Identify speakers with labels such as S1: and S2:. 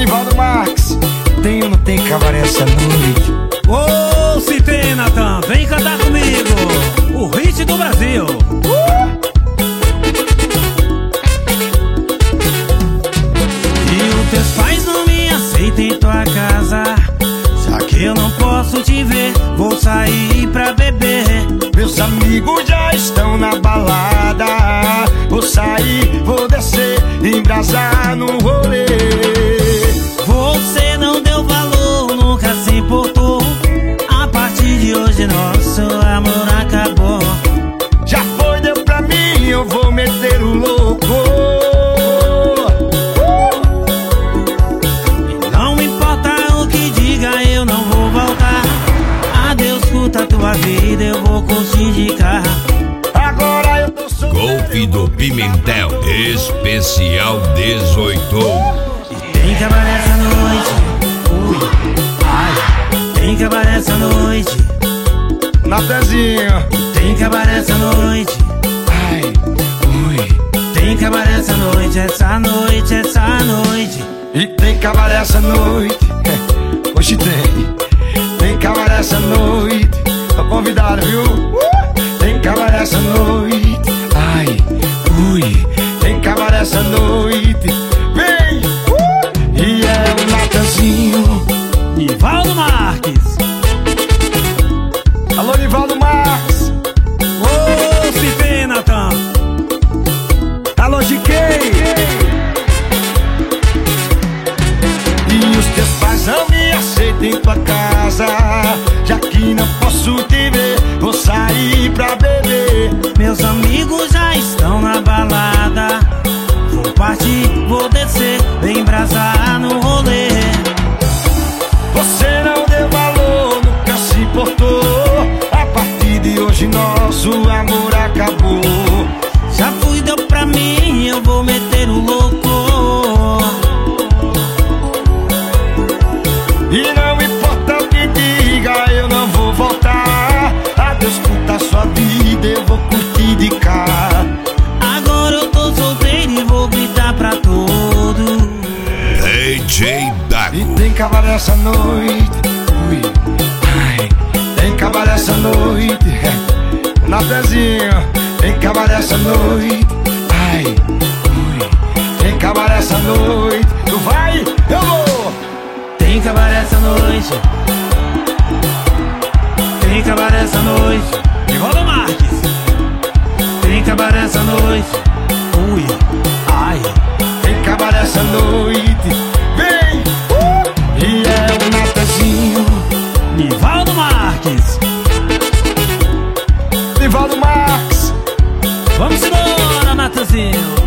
S1: Nivaldo Marques, tem ou não tem cabaré essa noite?
S2: Ô, se tem, Natan, vem cantar comigo o hit do Brasil. E os teus pais não me aceitam em tua casa, já que eu não posso te ver, vou sair pra beber.
S1: Meus amigos já estão na balada, vou sair, vou descer, embrasar no rolê.
S2: Você não deu valor, nunca se importou. A partir de hoje nosso amor acabou.
S1: Já foi, deu pra mim, eu vou meter o louco.
S2: E não importa o que diga, eu não vou voltar. Adeus, curta a tua vida, eu vou curtir de carro.
S1: Agora eu tô solteiro.
S3: Golpe do Pimentel, especial 18.
S2: Tem cabaré essa noite, ui, ai. Tem cabaré essa noite,
S1: Natanzinho,
S2: tem cabaré essa noite,
S1: ai, ui.
S2: tem cabaré essa noite, essa noite, essa noite.
S1: E tem cabaré essa noite, hoje tem cabaré essa noite. Tô convidado, viu? Tem cabaré essa noite, ai, ui. Tem cabaré essa noite, vem! E é o Natanzinho.
S2: Nivaldo Marques.
S1: Alô, Nivaldo Marques.
S2: Ô, se tem, Natan.
S1: Alô, GK. E os teus pais não me aceitam em tua casa, já que não posso te ver, vou sair pra beber.
S2: Meus amigos já estão na balada, vou partir, vou descer, vem embrasar no rolê.
S1: Você não deu valor, nunca se importou. A partir de hoje nosso amor acabou.
S2: Já fui, deu pra mim, eu vou meter o louco.
S1: E não importa o que diga, eu não vou voltar. Adeus, curta a sua vida, eu vou curtir de cá.
S2: Agora eu tô solteiro e vou gritar pra todo.
S3: DJ
S1: E
S3: Dago.
S1: tem cabaré essa noite, ui, ai. Tem cabaré essa noite, Natanzinho. Tem cabaré essa noite, ai, ui. Tem cabaré essa noite, tu vai, eu vou.
S2: Tem cabaré essa noite, tem cabaré essa noite. Nivaldo Marques. Tem cabaré essa noite, ui, ai.
S1: Tem cabaré essa noite, vem! E é o Natanzinho.
S2: Nivaldo Marques.
S1: Nivaldo Marques.
S2: Vamos embora, Natanzinho.